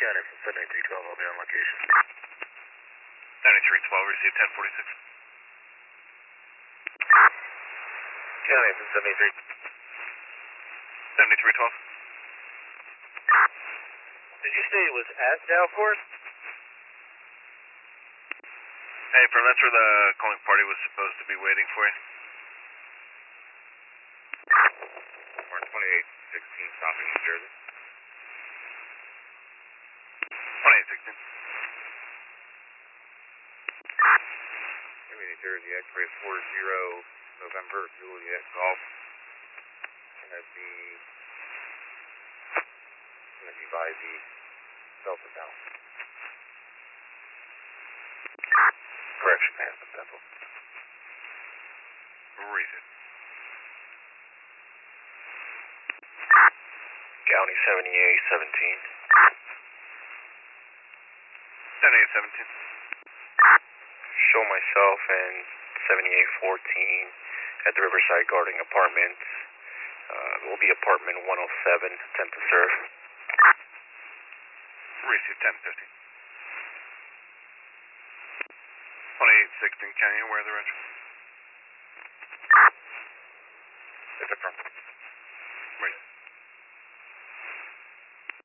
County from 7312, I'll be on location. 7312, received 1046. County from 73. 7312. Did you say it was at Dow Force? Hey, from that's where the calling party was supposed to be waiting for you. We're 2816 stopping New Jersey. 2816. New Jersey, X-ray 40, November, Juliet, Golf. Gonna be by the Delta Town. Correction, Aspen Temple. Receive. County 7817. 7817. Show myself and 7814 at the Riverside Garden Apartments. It will be apartment 107, attempt to serve. Receive 1050. 2816, can you aware of the retro?